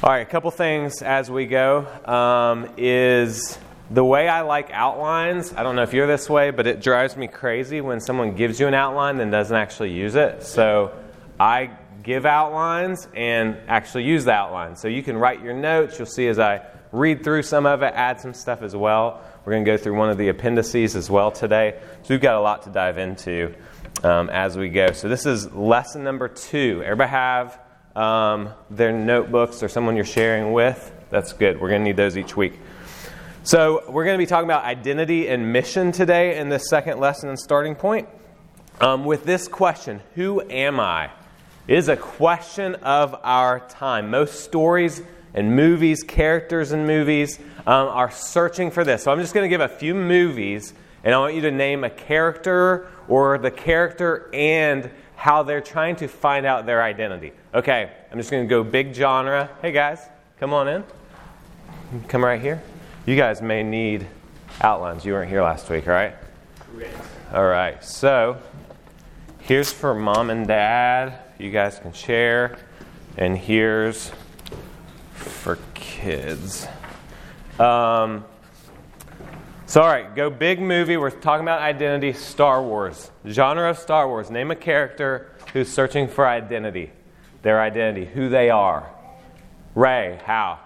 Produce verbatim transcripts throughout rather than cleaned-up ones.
All right, a couple things as we go um, is the way I like outlines. I don't know if you're this way, but it drives me crazy when someone gives you an outline and doesn't actually use it. So I give outlines and actually use the outline. So you can write your notes. You'll see as I read through some of it, add some stuff as well. We're going to go through one of the appendices as well today. So we've got a lot to dive into um, as we go. So this is lesson number two. Everybody have um, their notebooks or someone you're sharing with? That's good. We're going to need those each week. So we're going to be talking about identity and mission today in this second lesson and starting point. Um, with this question, who am I? It is a question of our time. Most stories and movies, characters in movies, um, are searching for this. So I'm just going to give a few movies, and I want you to name a character or the character and how they're trying to find out their identity. Okay, I'm just going to go big genre. Hey guys, come on in. Come right here. You guys may need outlines. You weren't here last week, right? Correct. All right, so here's for mom and dad. You guys can share. And here's for kids. Um, so, all right, go big movie. We're talking about identity, Star Wars. Genre of Star Wars. Name a character who's searching for identity. Their identity, who they are. Rey, how?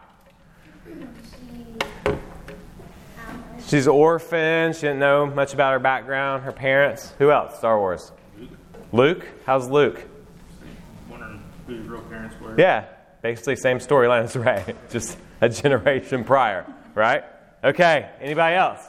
She's an orphan. She didn't know much about her background, her parents. Who else? Star Wars. Luke. Luke? How's Luke? Wondering who his real parents were. Yeah, basically same storyline as Rey, just a generation prior, right? Okay, anybody else?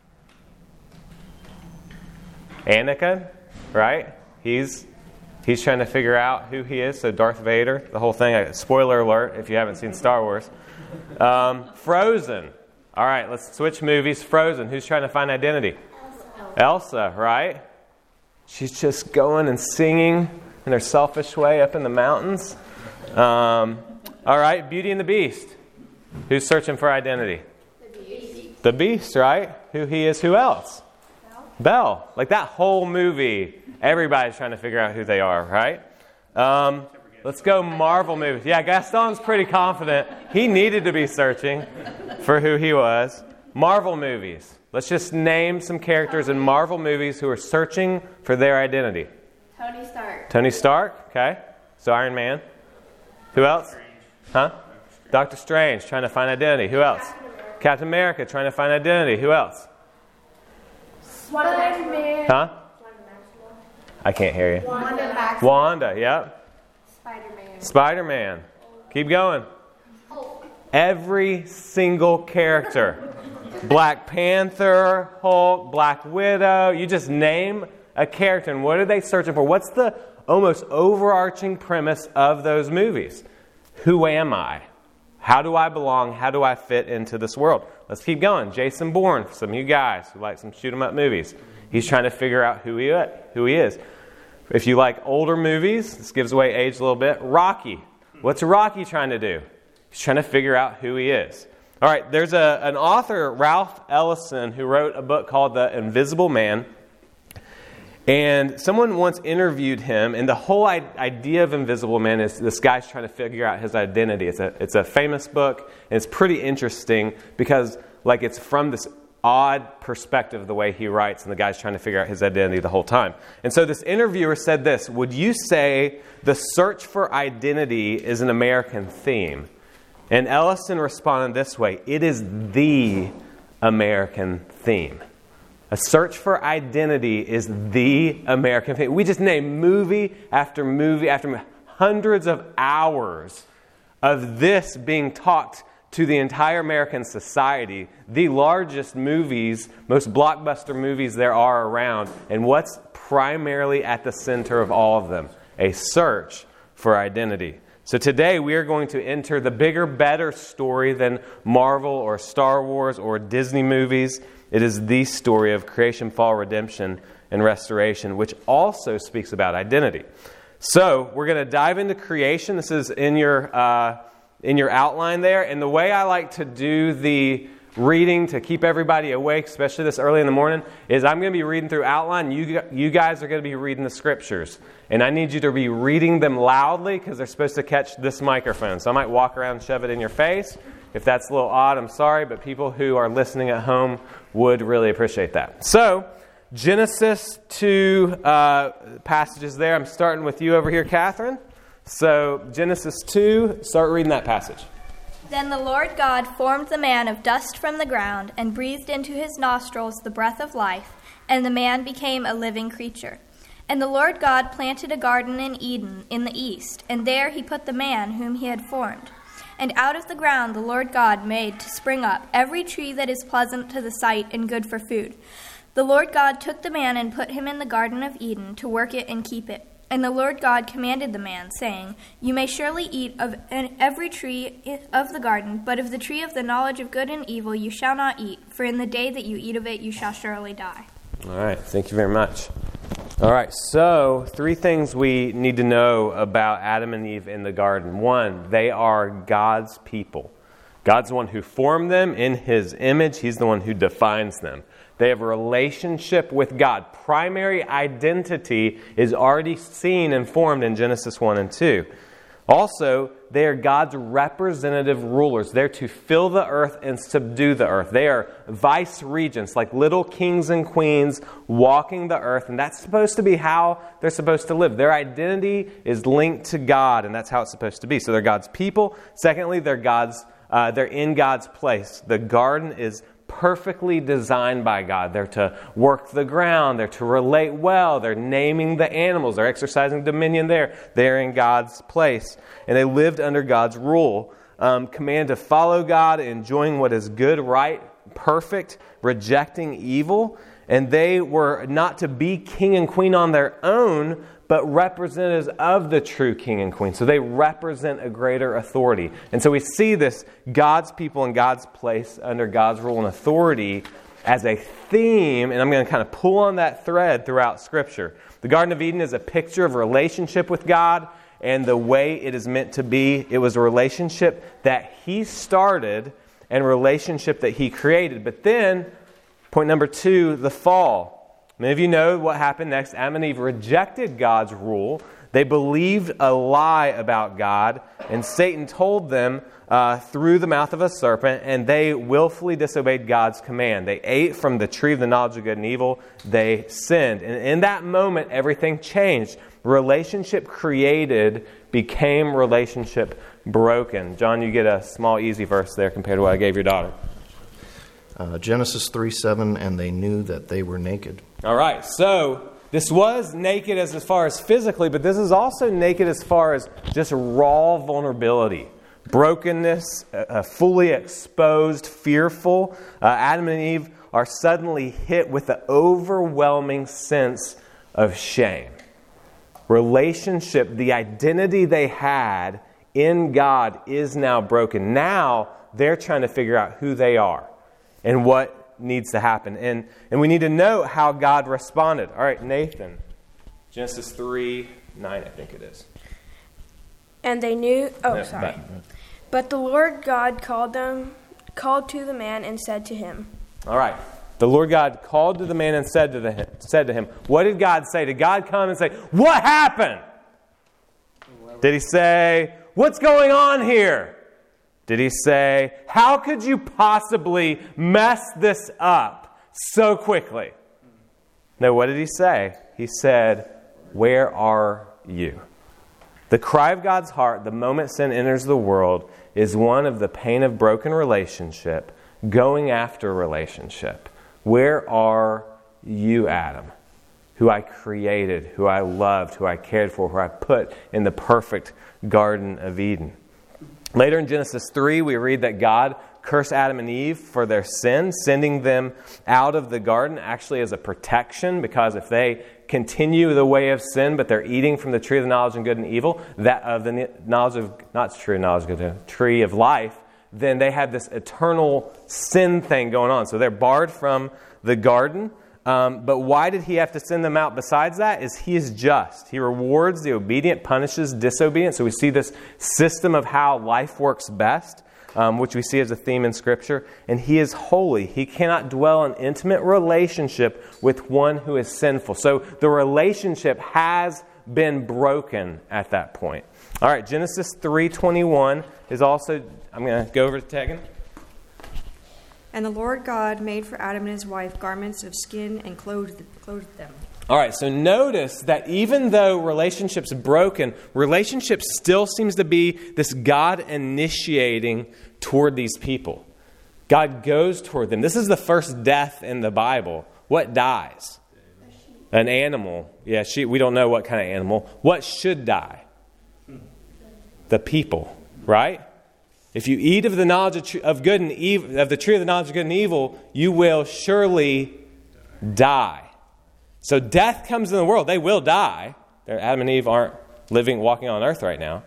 Anakin, right? He's he's trying to figure out who he is. So Darth Vader, the whole thing. Spoiler alert if you haven't seen Star Wars. Um, Frozen. All right, let's switch movies. Frozen. Who's trying to find identity? Elsa. Elsa, right? She's just going and singing in her selfish way up in the mountains. Um, all right, Beauty and the Beast. Who's searching for identity? The Beast. The Beast, right? Who he is. Who else? Belle. Belle. Like that whole movie, everybody's trying to figure out who they are, right? Um, let's go Marvel movies. Yeah, Gaston's pretty confident. He needed to be searching for who he was. Marvel movies. Let's just name some characters in Marvel movies who are searching for their identity. Tony Stark. Tony Stark, okay. So Iron Man. Who else? Huh? Doctor Strange, trying to find identity. Who else? Captain America. Captain America, trying to find identity. Who else? Spider-Man. Huh? I can't hear you. Wanda Maximoff. Wanda, yep. Spider-Man. Spider-Man. Keep going. Hulk. Every single character. Black Panther, Hulk, Black Widow. You just name a character. And what are they searching for? What's the almost overarching premise of those movies? Who am I? How do I belong? How do I fit into this world? Let's keep going. Jason Bourne, for some of you guys who like some shoot-'em-up movies. He's trying to figure out who he, who he is. If you like older movies, this gives away age a little bit. Rocky. What's Rocky trying to do? He's trying to figure out who he is. All right, there's a, an author, Ralph Ellison, who wrote a book called The Invisible Man. And someone once interviewed him, and the whole idea of Invisible Man is this guy's trying to figure out his identity. It's a, it's a famous book, and it's pretty interesting because like it's from this odd perspective the way he writes, and the guy's trying to figure out his identity the whole time. And so this interviewer said this: would you say the search for identity is an American theme? And Ellison responded this way: it is the American theme. A search for identity is the American theme. We just name movie after movie after movie, hundreds of hours of this being taught to the entire American society, the largest movies, most blockbuster movies there are around. And what's primarily at the center of all of them? A search for identity. So today we are going to enter the bigger, better story than Marvel or Star Wars or Disney movies. It is the story of creation, fall, redemption, and restoration, which also speaks about identity. So we're going to dive into creation. This is in your uh, in your outline there. And the way I like to do the reading to keep everybody awake, especially this early in the morning, is I'm going to be reading through outline. You, you guys are going to be reading the scriptures. And I need you to be reading them loudly because they're supposed to catch this microphone. So I might walk around and shove it in your face. If that's a little odd, I'm sorry, but people who are listening at home would really appreciate that. So, Genesis two uh, passages there. I'm starting with you over here, Catherine. So, Genesis two, start reading that passage. Then the Lord God formed the man of dust from the ground and breathed into his nostrils the breath of life, and the man became a living creature. And the Lord God planted a garden in Eden in the east, and there he put the man whom he had formed. And out of the ground the Lord God made to spring up every tree that is pleasant to the sight and good for food. The Lord God took the man and put him in the Garden of Eden to work it and keep it. And the Lord God commanded the man, saying, You may surely eat of every tree of the garden, but of the tree of the knowledge of good and evil you shall not eat, for in the day that you eat of it you shall surely die. All right, thank you very much. All right, so three things we need to know about Adam and Eve in the garden. One, they are God's people. God's the one who formed them in His image. He's the one who defines them. They have a relationship with God. Primary identity is already seen and formed in Genesis one and two. Also, they are God's representative rulers. They're to fill the earth and subdue the earth. They are vice regents, like little kings and queens walking the earth. And that's supposed to be how they're supposed to live. Their identity is linked to God, and that's how it's supposed to be. So they're God's people. Secondly, they're God's. Uh, they're in God's place. The garden is perfectly designed by God. They're to work the ground. They're to relate well. They're naming the animals. They're exercising dominion there. They're in God's place. And they lived under God's rule. Um, command to follow God, enjoying what is good, right, perfect, rejecting evil. And they were not to be king and queen on their own, but representatives of the true king and queen. So they represent a greater authority. And so we see this God's people in God's place under God's rule and authority as a theme, and I'm going to kind of pull on that thread throughout Scripture. The Garden of Eden is a picture of relationship with God and the way it is meant to be. It was a relationship that He started and a relationship that He created. But then, point number two, the fall. Many of you know what happened next. Adam and Eve rejected God's rule. They believed a lie about God, and Satan told them uh, through the mouth of a serpent, and they willfully disobeyed God's command. They ate from the tree of the knowledge of good and evil. They sinned. And in that moment, everything changed. Relationship created became relationship broken. John, you get a small, easy verse there compared to what I gave your daughter. Uh, Genesis three seven, and they knew that they were naked. All right, so this was naked as, as far as physically, but this is also naked as far as just raw vulnerability. Brokenness, uh, fully exposed, fearful. Uh, Adam and Eve are suddenly hit with the overwhelming sense of shame. Relationship, the identity they had in God is now broken. Now they're trying to figure out who they are and what needs to happen. And and we need to know how God responded. All right, Nathan. Genesis three nine, I think it is. And they knew, oh, No, sorry. back. But the Lord God called them, called to the man and said to him. All right. The Lord God called to the man and said to, the, said to him, what did God say? Did God come and say, what happened? Did He say, what's going on here? Did He say, how could you possibly mess this up so quickly? No, what did He say? He said, where are you? The cry of God's heart, the moment sin enters the world, is one of the pain of broken relationship, going after relationship. Where are you, Adam? Who I created, who I loved, who I cared for, who I put in the perfect Garden of Eden. Later in Genesis three, we read that God cursed Adam and Eve for their sin, sending them out of the garden actually as a protection, because if they continue the way of sin, but they're eating from the tree of the knowledge of good and evil, that of the knowledge of, not tree of knowledge of good, the tree of life, then they have this eternal sin thing going on. So they're barred from the garden. Um, but why did He have to send them out? Besides that, is He is just. He rewards the obedient, punishes disobedient. So we see this system of how life works best. um, which we see as a theme in Scripture. And He is holy. He cannot dwell in intimate relationship with one who is sinful. So the relationship has been broken at that point. All right, Genesis three twenty-one is also, I'm going to go over to Tegan. And the Lord God made for Adam and his wife garments of skin and clothed, clothed them. All right, so notice that even though relationships broken, relationship still seems to be this God initiating toward these people. God goes toward them. This is the first death in the Bible. What dies? An animal. Yeah, she, we don't know what kind of animal. What should die? The people, right? If you eat of the knowledge of, tr- of good and evil, of the tree of the knowledge of good and evil, you will surely die. So death comes in the world. They will die. Adam and Eve aren't living, walking on earth right now.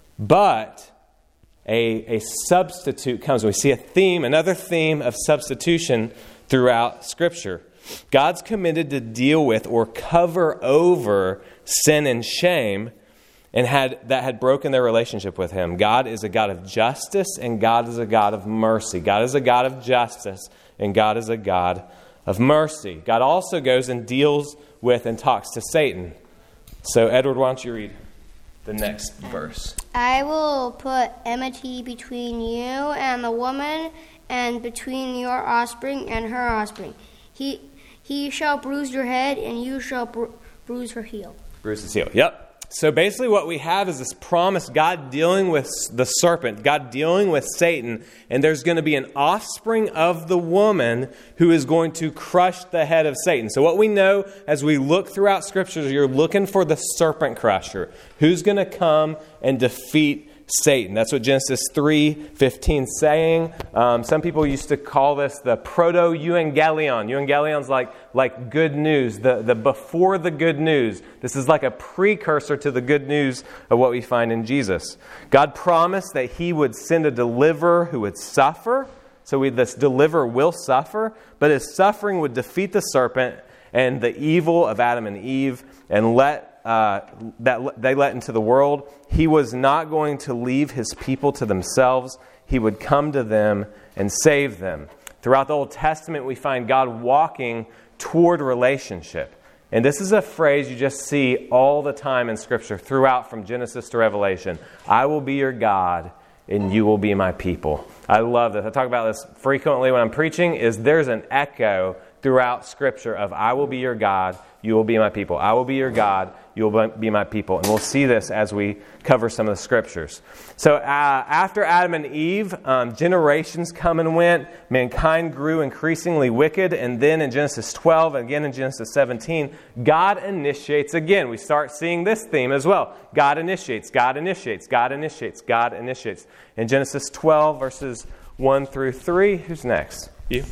But a, a substitute comes. We see a theme, another theme of substitution throughout Scripture. God's committed to deal with or cover over sin and shame and had that had broken their relationship with Him. God is a God of justice and God is a God of mercy. God is a God of justice and God is a God of mercy. God also goes and deals with and talks to Satan. So, Edward, why don't you read the next verse? I will put enmity between you and the woman, and between your offspring and her offspring. He he shall bruise your head, and you shall bru- bruise her heel. Bruise his heel. Yep. So basically what we have is this promise, God dealing with the serpent, God dealing with Satan, and there's going to be an offspring of the woman who is going to crush the head of Satan. So what we know as we look throughout Scriptures, you're looking for the serpent crusher. Who's going to come and defeat Satan? That's what Genesis three fifteen is saying. Um, some people used to call this the proto-euangelion. Euangelion's like, like good news, the, the before the good news. This is like a precursor to the good news of what we find in Jesus. God promised that He would send a deliverer who would suffer. So we, this deliverer will suffer, but His suffering would defeat the serpent and the evil of Adam and Eve and let Uh, that they let into the world. He was not going to leave His people to themselves. He would come to them and save them. Throughout the Old Testament, we find God walking toward relationship. And this is a phrase you just see all the time in Scripture, throughout from Genesis to Revelation. I will be your God, and you will be my people. I love this. I talk about this frequently when I'm preaching, is there's an echo throughout Scripture of I will be your God, you will be my people. I will be your God, you will be my people. And we'll see this as we cover some of the Scriptures. So uh, after Adam and Eve, um, generations come and went. Mankind grew increasingly wicked. And then in Genesis twelve, and again in Genesis seventeen, God initiates again. We start seeing this theme as well. God initiates, God initiates, God initiates, God initiates. In Genesis twelve, verses one through three, who's next? You?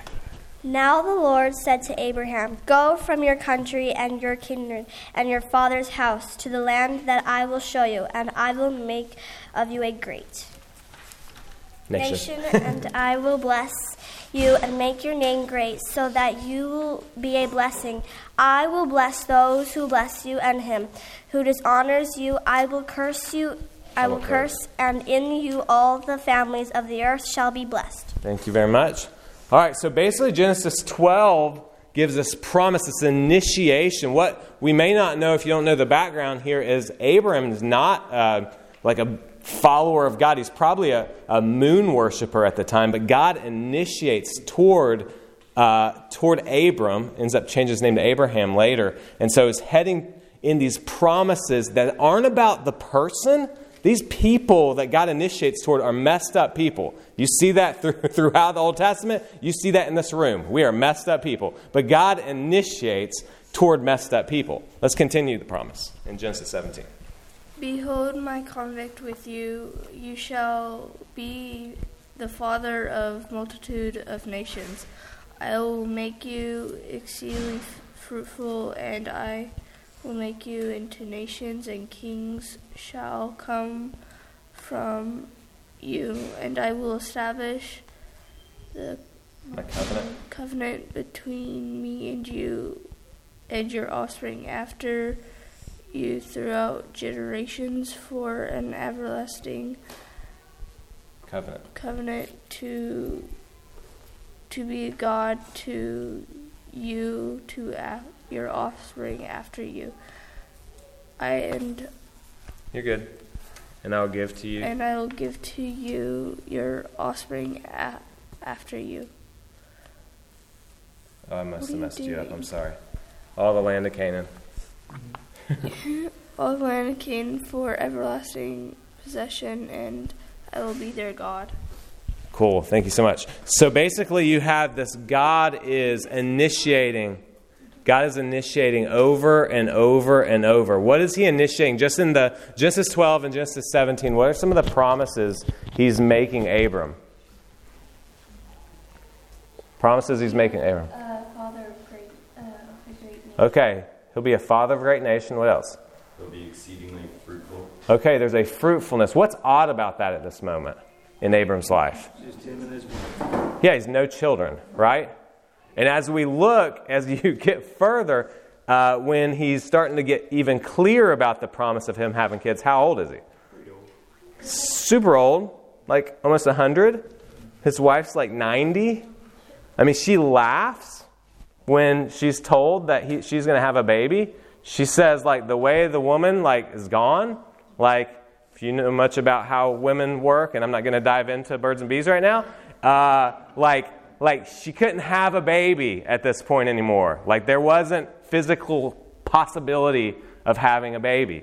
Now the Lord said to Abraham, Go from your country and your kindred and your father's house to the land that I will show you, and I will make of you a great nation, nation and I will bless you and make your name great, so that you will be a blessing. I will bless those who bless you, and him who dishonors you I will curse you. I will curse, and in you all the families of the earth shall be blessed. Thank you very much. All right, so basically Genesis twelve gives us promise, this initiation. What we may not know if you don't know the background here is Abraham is not uh, like a follower of God. He's probably a, a moon worshiper at the time, but God initiates toward uh, toward Abram, ends up changing his name to Abraham later, and so is heading in these promises that aren't about the person. These people that God initiates toward are messed up people. You see that through, throughout the Old Testament. You see that in this room. We are messed up people. But God initiates toward messed up people. Let's continue the promise in Genesis seventeen. Behold my covenant with you. You shall be the father of multitude of nations. I will make you exceedingly fruitful, and I will make you into nations, and kings shall come from you, and I will establish the My covenant. covenant between me and you and your offspring after you throughout generations for an everlasting Covenant. covenant to to be God to you, to a- your offspring after you. I and You're good. And I will give to you. and I will give to you your offspring a- after you. Oh, I must What have are messed you you up. doing? I'm sorry. All the land of Canaan. All the land of Canaan for everlasting possession, and I will be their God. Cool. Thank you so much. So basically you have this God is initiating. God is initiating over and over and over. What is he initiating? Just in the Genesis twelve and Genesis seventeen, what are some of the promises he's making Abram? Promises he's making Abram. Uh, father of great, uh, a great nation. Okay. He'll be a father of a great nation. What else? He'll be exceedingly fruitful. Okay, there's a fruitfulness. What's odd about that at this moment in Abram's life? Just him and his wife. Yeah, he's no children, right? And as we look, as you get further, uh, when he's starting to get even clear about the promise of him having kids, how old is he? Pretty old. Super old, like almost one hundred. His wife's like ninety. I mean, she laughs when she's told that he, she's going to have a baby. She says, like, the way the woman, like, is gone. Like, if you know much about how women work, and I'm not going to dive into birds and bees right now, uh, like, like she couldn't have a baby at this point anymore. Like, there wasn't physical possibility of having a baby.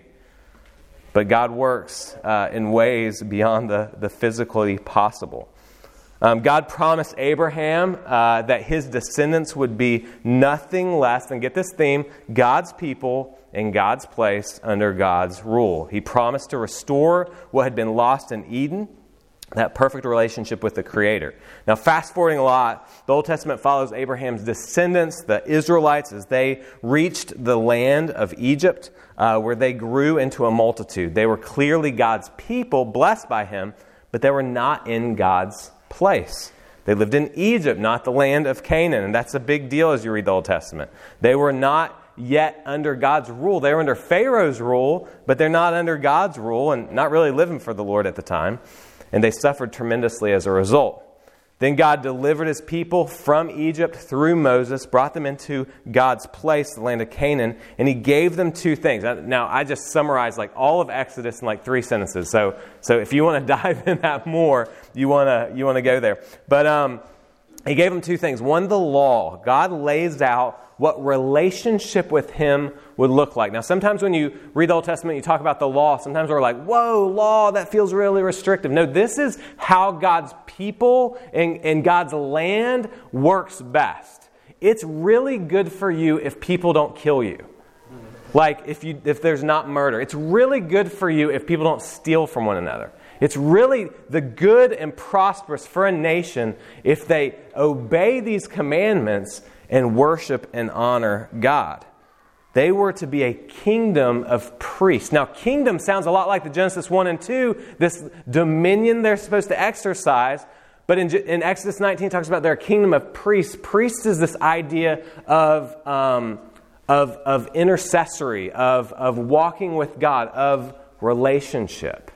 But God works uh, in ways beyond the, the physically possible. Um, God promised Abraham uh, that his descendants would be nothing less than, get this theme, God's people in God's place under God's rule. He promised to restore what had been lost in Eden, that perfect relationship with the Creator. Now, fast forwarding a lot, the Old Testament follows Abraham's descendants, the Israelites, as they reached the land of Egypt, uh, where they grew into a multitude. They were clearly God's people, blessed by Him, but they were not in God's place. They lived in Egypt, not the land of Canaan, and that's a big deal as you read the Old Testament. They were not yet under God's rule. They were under Pharaoh's rule, but they're not under God's rule and not really living for the Lord at the time. And they suffered tremendously as a result. Then God delivered His people from Egypt through Moses, brought them into God's place, the land of Canaan, and He gave them two things. Now, I just summarized like all of Exodus in like three sentences. So, so if you want to dive in that more, you want to you want to go there. But um, He gave them two things. One, the law. God lays out what relationship with Him would look like. Now, sometimes when you read the Old Testament, you talk about the law. Sometimes we're like, whoa, law, that feels really restrictive. No, this is how God's people and, and God's land works best. It's really good for you if people don't kill you. Like if you if there's not murder. It's really good for you if people don't steal from one another. It's really the good and prosperous for a nation if they obey these commandments and worship and honor God. They were to be a kingdom of priests. Now, kingdom sounds a lot like the Genesis one and two, this dominion they're supposed to exercise. But in, in Exodus nineteen, it talks about their kingdom of priests. Priests is this idea of, um, of, of intercessory, of, of walking with God, of relationship.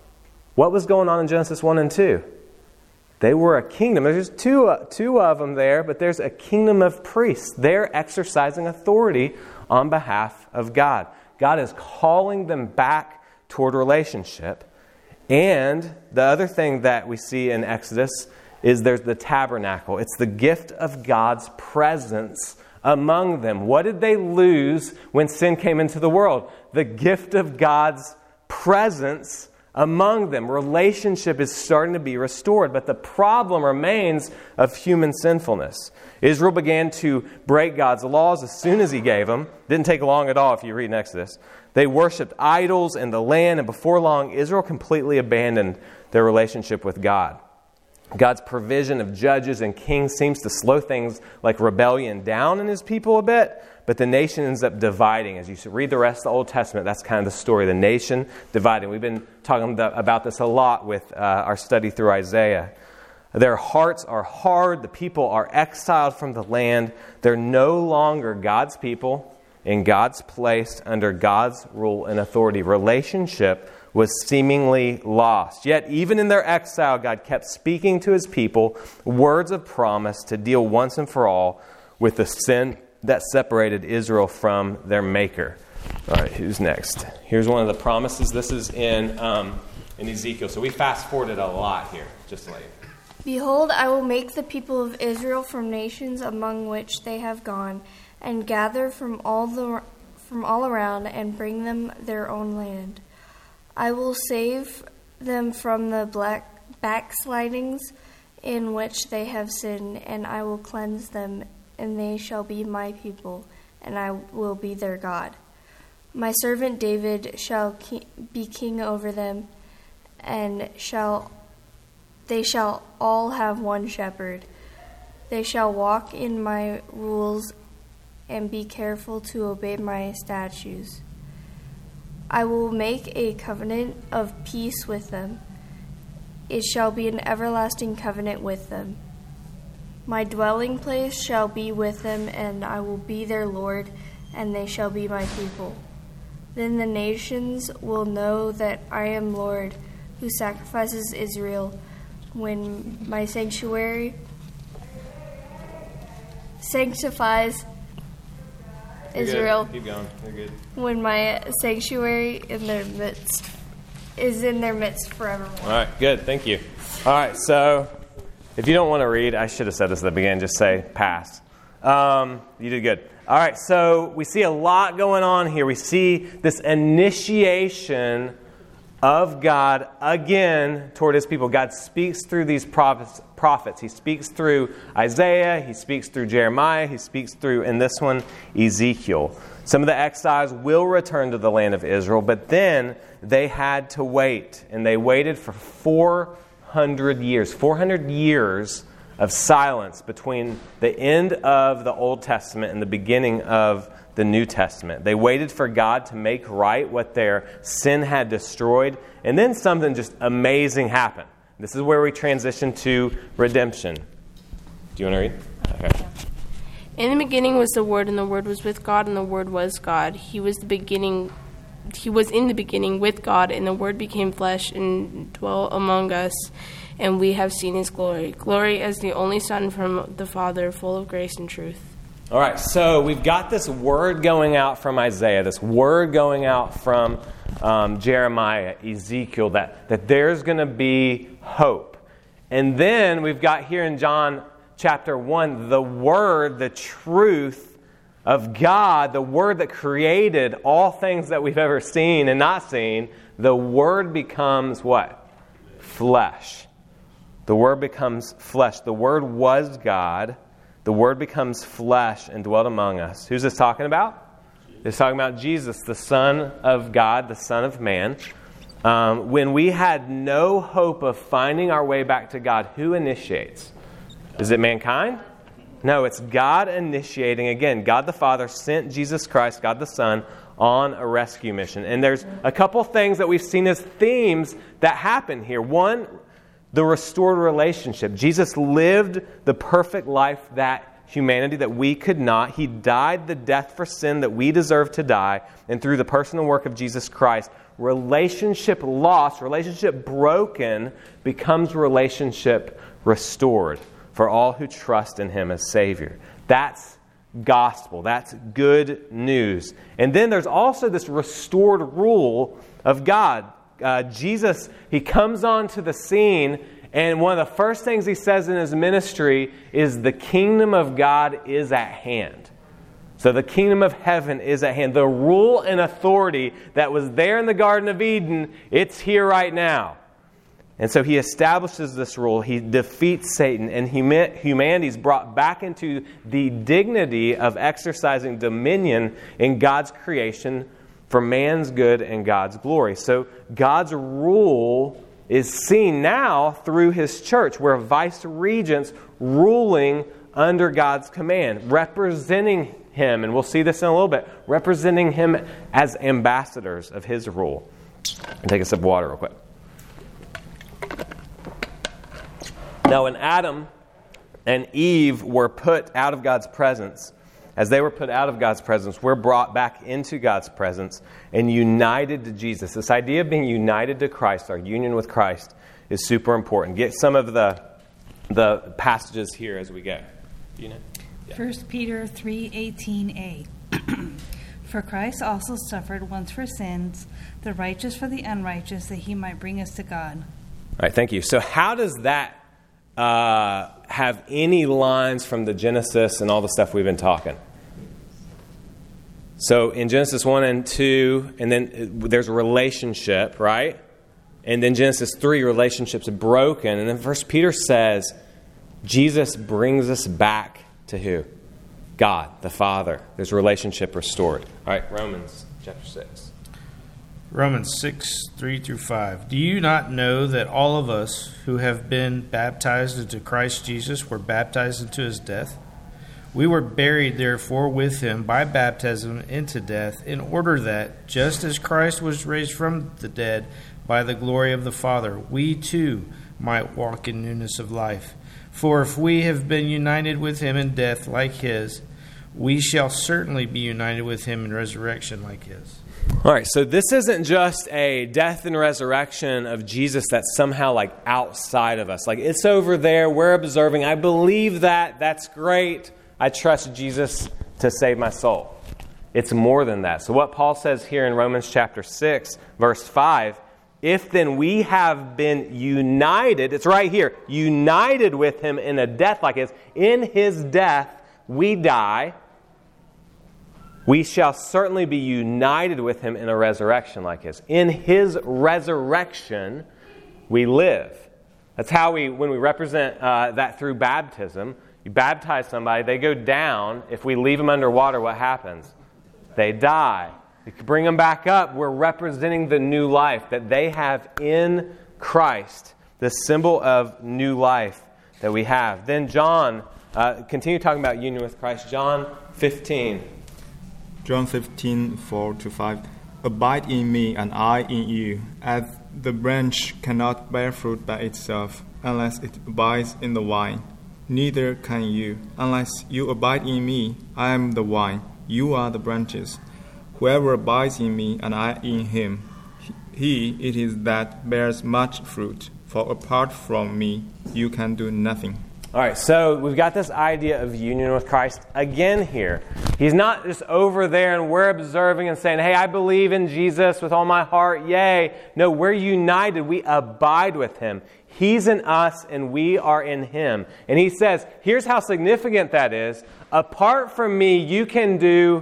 What was going on in Genesis one and two? They were a kingdom. There's just two, uh, two of them there, but there's a kingdom of priests. They're exercising authority on behalf of God. God is calling them back toward relationship. And the other thing that we see in Exodus is there's the tabernacle. It's the gift of God's presence among them. What did they lose when sin came into the world? The gift of God's presence among them. Relationship is starting to be restored, but the problem remains of human sinfulness. Israel began to break God's laws as soon as He gave them. Didn't take long at all if you read in Exodus. They worshipped idols in the land, and before long, Israel completely abandoned their relationship with God. God's provision of judges and kings seems to slow things like rebellion down in His people a bit, but the nation ends up dividing. As you read the rest of the Old Testament, that's kind of the story, the nation dividing. We've been talking about this a lot with uh, our study through Isaiah. Their hearts are hard. The people are exiled from the land. They're no longer God's people in God's place under God's rule and authority. Relationship was seemingly lost. Yet, even in their exile, God kept speaking to his people words of promise to deal once and for all with the sin that separated Israel from their Maker. All right, who's next? Here's one of the promises. This is in um, in Ezekiel. So we fast forwarded a lot here, just like. Behold, I will make the people of Israel from nations among which they have gone, and gather from all the from all around, and bring them their own land. I will save them from the black backslidings in which they have sinned, and I will cleanse them, and they shall be my people, and I will be their God. My servant David shall ki- be king over them, and shall they shall all have one shepherd. They shall walk in my rules and be careful to obey my statutes. I will make a covenant of peace with them. It shall be an everlasting covenant with them. My dwelling place shall be with them, and I will be their Lord, and they shall be my people. Then the nations will know that I am Lord, who sacrifices Israel, when my sanctuary sanctifies You're Israel. Good. Keep going. You're good. When my sanctuary in their midst is in their midst forevermore. All right, good. Thank you. All right, so if you don't want to read, I should have said this at the beginning, just say pass. Um, you did good. All right, so we see a lot going on here. We see this initiation of God again toward his people. God speaks through these prophets. prophets. He speaks through Isaiah. He speaks through Jeremiah. He speaks through, in this one, Ezekiel. Some of the exiles will return to the land of Israel, but then they had to wait. And they waited for four hundred years. four hundred years of silence between the end of the Old Testament and the beginning of the New Testament. They waited for God to make right what their sin had destroyed, and then something just amazing happened. This is where we transition to redemption. Do you want to read? Okay. In the beginning was the Word, and the Word was with God, and the Word was God. He was the beginning. He was in the beginning with God, and the Word became flesh and dwelt among us, and we have seen His glory. Glory as the only Son from the Father, full of grace and truth. All right, so we've got this word going out from Isaiah, this word going out from um, Jeremiah, Ezekiel, that, that there's going to be hope. And then we've got here in John chapter one, the word, the truth of God, the word that created all things that we've ever seen and not seen. The word becomes what? Flesh. The word becomes flesh. The word was God. The Word becomes flesh and dwelt among us. Who's this talking about? It's talking about Jesus, the Son of God, the Son of Man. Um, when we had no hope of finding our way back to God, who initiates? Is it mankind? No, it's God initiating. Again, God the Father sent Jesus Christ, God the Son, on a rescue mission. And there's a couple things that we've seen as themes that happen here. One, the restored relationship. Jesus lived the perfect life that humanity that we could not. He died the death for sin that we deserve to die. And through the personal work of Jesus Christ, relationship lost, relationship broken, becomes relationship restored for all who trust in Him as Savior. That's gospel. That's good news. And then there's also this restored rule of God. Uh, Jesus, He comes onto the scene, and one of the first things He says in His ministry is the kingdom of God is at hand. So the kingdom of heaven is at hand. The rule and authority that was there in the Garden of Eden, it's here right now. And so He establishes this rule. He defeats Satan, and humanity is brought back into the dignity of exercising dominion in God's creation for man's good and God's glory. So God's rule is seen now through His church. We're vice regents ruling under God's command, representing Him, and we'll see this in a little bit, representing Him as ambassadors of His rule. And take a sip of water real quick. Now when Adam and Eve were put out of God's presence, as they were put out of God's presence, we're brought back into God's presence and united to Jesus. This idea of being united to Christ, our union with Christ, is super important. Get some of the the passages here as we go. Do you know? Yeah. First Peter three eighteen a. For Christ also suffered once for sins, the righteous for the unrighteous, that he might bring us to God. All right, thank you. So how does that uh, have any lines from the Genesis and all the stuff we've been talking? So in Genesis one and two, and then there's a relationship, right? And then Genesis three, relationships are broken. And then First Peter says, Jesus brings us back to who? God, the Father. There's a relationship restored. All right, Romans chapter six. Romans six, three through five. Do you not know that all of us who have been baptized into Christ Jesus were baptized into his death? We were buried, therefore, with him by baptism into death, in order that, just as Christ was raised from the dead by the glory of the Father, we too might walk in newness of life. For if we have been united with him in death like his, we shall certainly be united with him in resurrection like his. All right, so this isn't just a death and resurrection of Jesus that's somehow like outside of us. Like it's over there, we're observing. I believe that, that's great. I trust Jesus to save my soul. It's more than that. So what Paul says here in Romans chapter six, verse five, if then we have been united, it's right here, united with him in a death like his, in his death we die, we shall certainly be united with him in a resurrection like his. In his resurrection we live. That's how we, when we represent uh, that through baptism, you baptize somebody, they go down. If we leave them underwater, what happens? They die. You can bring them back up. We're representing the new life that they have in Christ, the symbol of new life that we have. Then John, uh, continue talking about union with Christ. John fifteen. John fifteen, four to five. Abide in me and I in you, as the branch cannot bear fruit by itself unless it abides in the vine. Neither can you, unless you abide in me. I am the vine, you are the branches. Whoever abides in me and I in him, he it is that bears much fruit. For apart from me, you can do nothing. All right, so we've got this idea of union with Christ again here. He's not just over there and we're observing and saying, hey, I believe in Jesus with all my heart, yay. No, we're united. We abide with him. He's in us and we are in him. And he says, here's how significant that is. Apart from me, you can do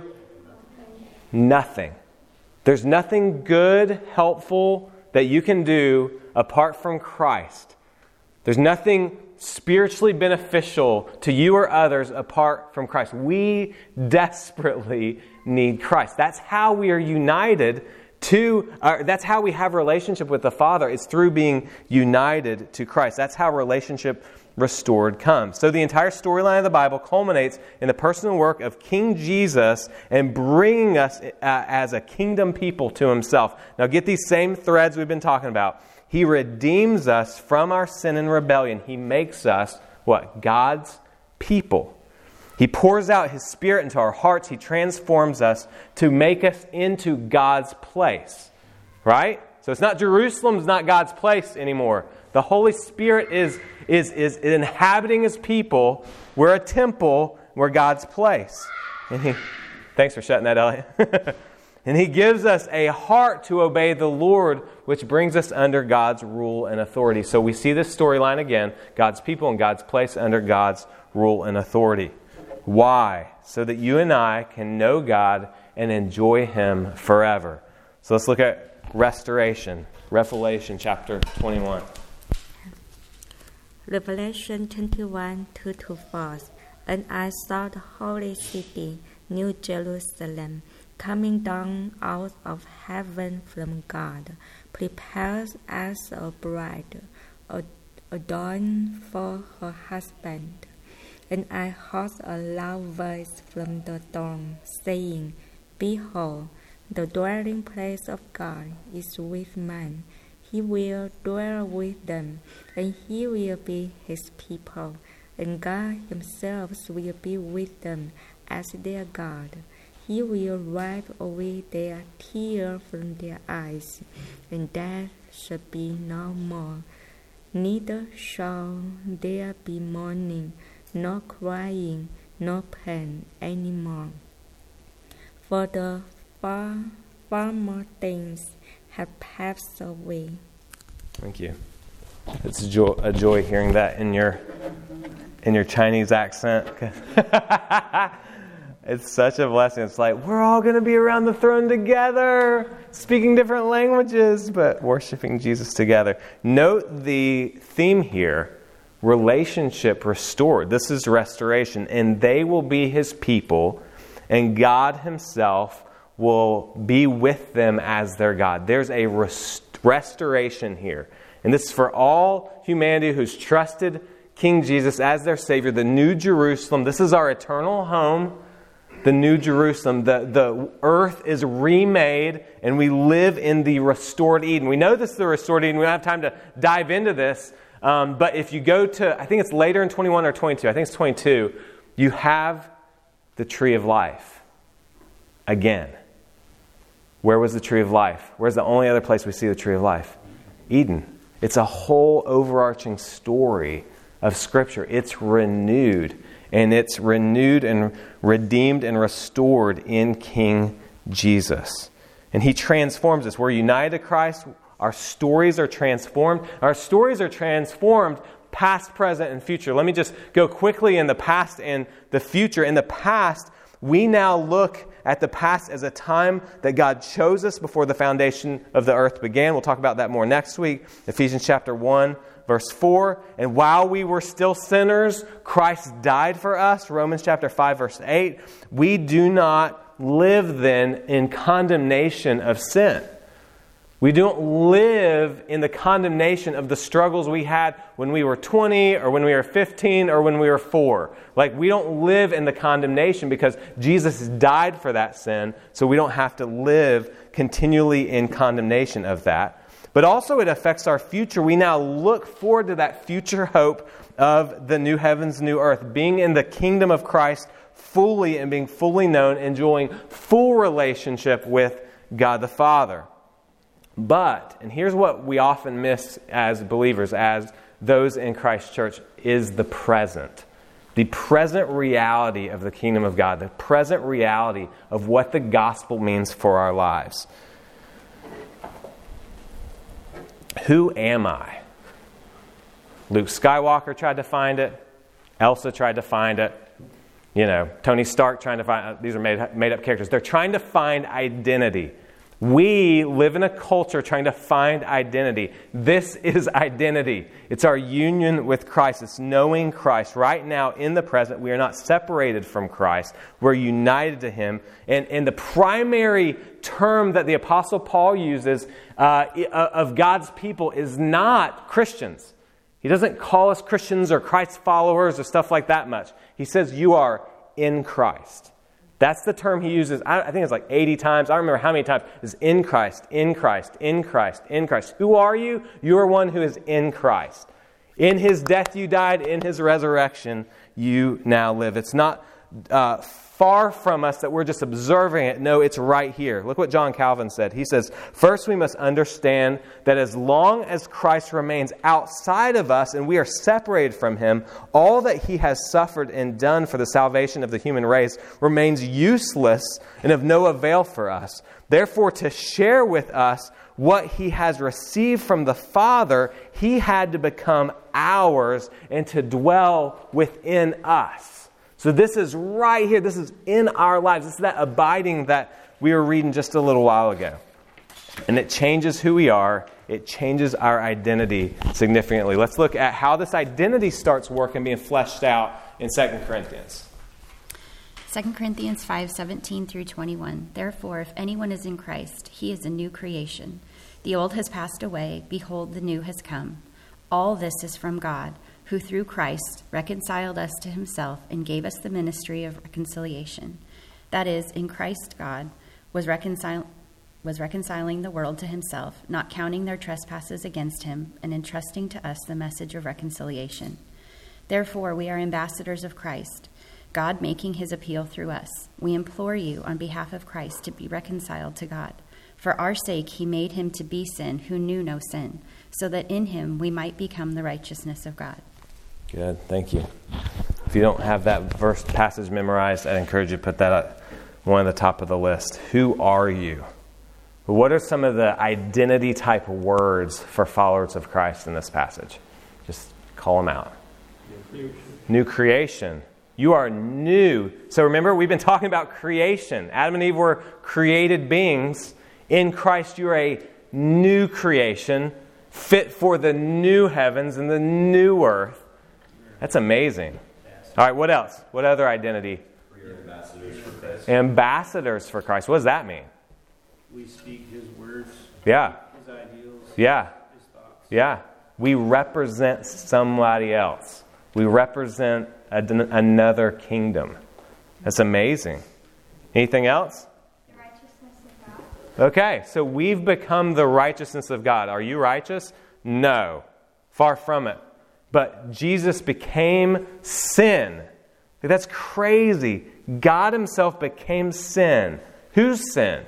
nothing. There's nothing good, helpful that you can do apart from Christ. There's nothing spiritually beneficial to you or others apart from Christ. We desperately need Christ. That's how we are united to, uh, that's how we have a relationship with the Father. It's through being united to Christ. That's how relationship restored comes. So the entire storyline of the Bible culminates in the personal work of King Jesus and bringing us uh, as a kingdom people to himself. Now get these same threads we've been talking about. He redeems us from our sin and rebellion. He makes us, what? God's people. He pours out his Spirit into our hearts. He transforms us to make us into God's place. Right? So it's not Jerusalem's not God's place anymore. The Holy Spirit is, is, is inhabiting his people. We're a temple. We're God's place. And he, thanks for shutting that, Elliot. And he gives us a heart to obey the Lord, which brings us under God's rule and authority. So we see this storyline again. God's people and God's place under God's rule and authority. Why? So that you and I can know God and enjoy him forever. So let's look at restoration. Revelation chapter twenty-one. Revelation twenty-one, two to four. And I saw the holy city, New Jerusalem, coming down out of heaven from God, prepared as a bride, adorned for her husband. And I heard a loud voice from the throne, saying, Behold, the dwelling place of God is with man. He will dwell with them, and he will be his people, and God himself will be with them as their God. He will wipe away their tears from their eyes, and death shall be no more. Neither shall there be mourning, nor crying, nor pain any more. For the far, former things have passed away. Thank you. It's a joy, a joy hearing that in your in your Chinese accent. It's such a blessing. It's like we're all going to be around the throne together, speaking different languages, but worshiping Jesus together. Note the theme here: relationship restored. This is restoration, and they will be His people, and God Himself will be with them as their God. There's a rest- restoration here. And this is for all humanity who's trusted King Jesus as their Savior, the New Jerusalem. This is our eternal home, the New Jerusalem. The, the earth is remade, and we live in the restored Eden. We know this is the restored Eden. We don't have time to dive into this. Um, but if you go to, I think it's later in twenty-one or twenty-two, I think it's twenty-two, you have the tree of life again. Where was the tree of life? Where's the only other place we see the tree of life? Eden. It's a whole overarching story of Scripture. It's renewed, and it's renewed and redeemed and restored in King Jesus. And He transforms us. We're united to Christ. Our stories are transformed. Our stories are transformed past, present, and future. Let me just go quickly in the past and the future. In the past, we now look at the past as a time that God chose us before the foundation of the earth began. We'll talk about that more next week. Ephesians chapter one, verse four. And while we were still sinners, Christ died for us. Romans chapter five, verse eight. We do not live then in condemnation of sin. We don't live in the condemnation of the struggles we had when we were twenty or when we were fifteen or when we were four. Like, we don't live in the condemnation because Jesus died for that sin, so we don't have to live continually in condemnation of that. But also it affects our future. We now look forward to that future hope of the new heavens, new earth, being in the kingdom of Christ fully and being fully known, enjoying full relationship with God the Father. But, and here's what we often miss as believers, as those in Christ's church, is the present. The present reality of the kingdom of God. The present reality of what the gospel means for our lives. Who am I? Luke Skywalker tried to find it. Elsa tried to find it. You know, Tony Stark trying to find, these are made, made up characters. They're trying to find identity. We live in a culture trying to find identity. This is identity. It's our union with Christ. It's knowing Christ. Right now, in the present, we are not separated from Christ. We're united to Him. And, and the primary term that the Apostle Paul uses uh, of God's people is not Christians. He doesn't call us Christians or Christ followers or stuff like that much. He says you are in Christ. That's the term he uses. I think it's like eighty times. I don't remember how many times. It's in Christ, in Christ, in Christ, in Christ. Who are you? You are one who is in Christ. In His death you died. In His resurrection you now live. It's not uh, far from us that we're just observing it. No, it's right here. Look what John Calvin said. He says, first we must understand that as long as Christ remains outside of us and we are separated from Him, all that He has suffered and done for the salvation of the human race remains useless and of no avail for us. Therefore, to share with us what He has received from the Father, He had to become ours and to dwell within us. So this is right here. This is in our lives. This is that abiding that we were reading just a little while ago. And it changes who we are. It changes our identity significantly. Let's look at how this identity starts working, being fleshed out in Second Corinthians. Second Corinthians five, seventeen through twenty-one. Therefore, if anyone is in Christ, he is a new creation. The old has passed away. Behold, the new has come. All this is from God, who through Christ reconciled us to Himself and gave us the ministry of reconciliation. That is, in Christ God was, reconcil- was reconciling the world to Himself, not counting their trespasses against Him, and entrusting to us the message of reconciliation. Therefore, we are ambassadors of Christ, God making his appeal through us. We implore you on behalf of Christ to be reconciled to God. For our sake he made him to be sin who knew no sin, so that in him we might become the righteousness of God. Good, thank you. If you don't have that verse passage memorized, I'd encourage you to put that at one of the top of the list. Who are you? What are some of the identity type words for followers of Christ in this passage? Just call them out. New creation. New creation. You are new. So remember, we've been talking about creation. Adam and Eve were created beings. In Christ, you are a new creation, fit for the new heavens and the new earth. That's amazing. All right, what else? What other identity? We are ambassadors for Christ. Ambassadors for Christ. What does that mean? We speak his words. Yeah. His ideals. Yeah. His thoughts. Yeah. We represent somebody else. We represent a, another kingdom. That's amazing. Anything else? The righteousness of God. Okay, so we've become the righteousness of God. Are you righteous? No. Far from it. But Jesus became sin. That's crazy. God himself became sin. Whose sin?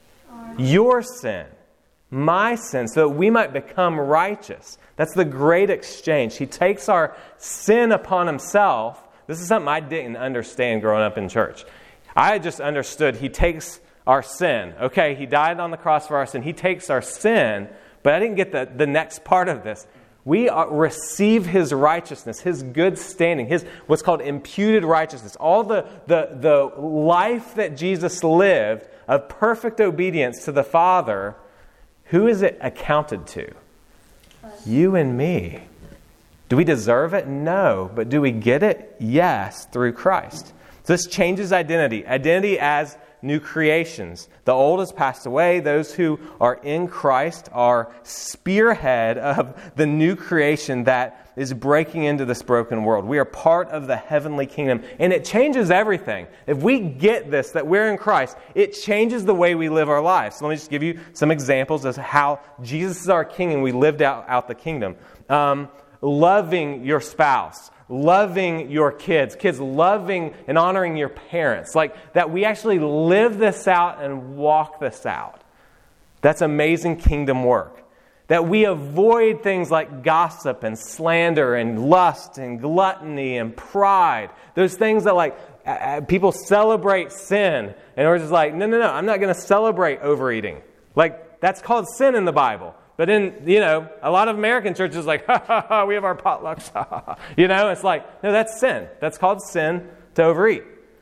Your sin. My sin. So that we might become righteous. That's the great exchange. He takes our sin upon himself. This is something I didn't understand growing up in church. I just understood he takes our sin. Okay, he died on the cross for our sin. He takes our sin. But I didn't get the, the next part of this. We are, receive his righteousness, his good standing, his what's called imputed righteousness. All the, the, the life that Jesus lived of perfect obedience to the Father, who is it accounted to? Us. You and me. Do we deserve it? No. But do we get it? Yes, through Christ. So this changes identity. Identity as new creations. The old has passed away. Those who are in Christ are spearhead of the new creation that is breaking into this broken world. We are part of the heavenly kingdom. And it changes everything. If we get this, that we're in Christ, it changes the way we live our lives. So let me just give you some examples of how Jesus is our king and we lived out, out the kingdom. Um, loving your spouse. Loving your kids, kids loving and honoring your parents, like that we actually live this out and walk this out. That's amazing kingdom work. That we avoid things like gossip and slander and lust and gluttony and pride. Those things that like uh, people celebrate sin and we're just like, no, no, no, I'm not going to celebrate overeating. Like that's called sin in the Bible. But in, you know, a lot of American churches like, ha, ha, ha, we have our potlucks. Ha, ha, ha. You know, it's like, no, that's sin. That's called sin to overeat.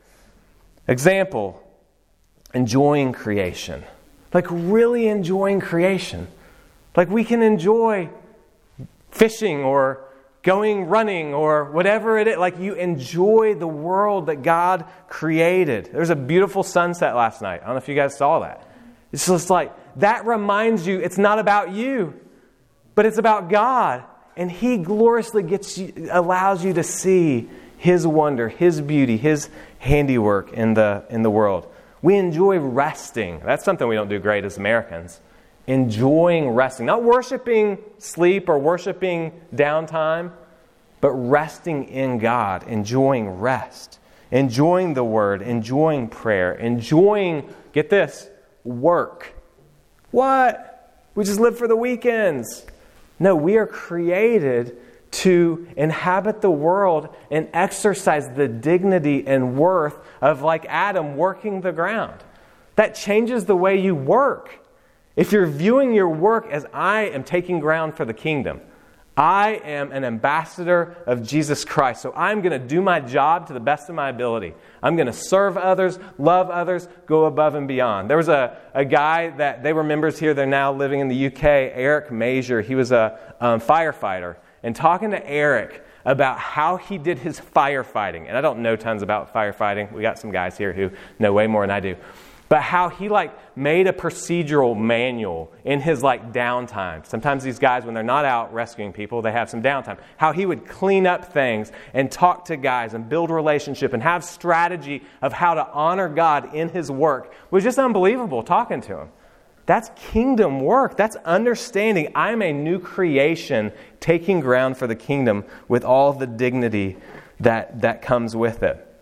Example, enjoying creation. Like really enjoying creation. Like we can enjoy fishing or going running or whatever it is. Like you enjoy the world that God created. There was a beautiful sunset last night. I don't know if you guys saw that. It's just like, that reminds you it's not about you, but it's about God. And He gloriously gets you, allows you to see His wonder, His beauty, His handiwork in the in the world. We enjoy resting. That's something we don't do great as Americans. Enjoying resting. Not worshiping sleep or worshiping downtime, but resting in God. Enjoying rest. Enjoying the Word. Enjoying prayer. Enjoying, get this, work. What? We just live for the weekends. No, we are created to inhabit the world and exercise the dignity and worth of, like Adam, working the ground. That changes the way you work. If you're viewing your work as I am taking ground for the kingdom, I am an ambassador of Jesus Christ. So I'm going to do my job to the best of my ability. I'm going to serve others, love others, go above and beyond. There was a, a guy that they were members here. They're now living in the U K, Eric Major. He was a um, firefighter. And talking to Eric about how he did his firefighting. And I don't know tons about firefighting. We got some guys here who know way more than I do. But how he like made a procedural manual in his like downtime. Sometimes these guys, when they're not out rescuing people, they have some downtime. How he would clean up things and talk to guys and build relationship and have strategy of how to honor God in his work was just unbelievable talking to him. That's kingdom work. That's understanding I'm a new creation taking ground for the kingdom with all the dignity that, that comes with it.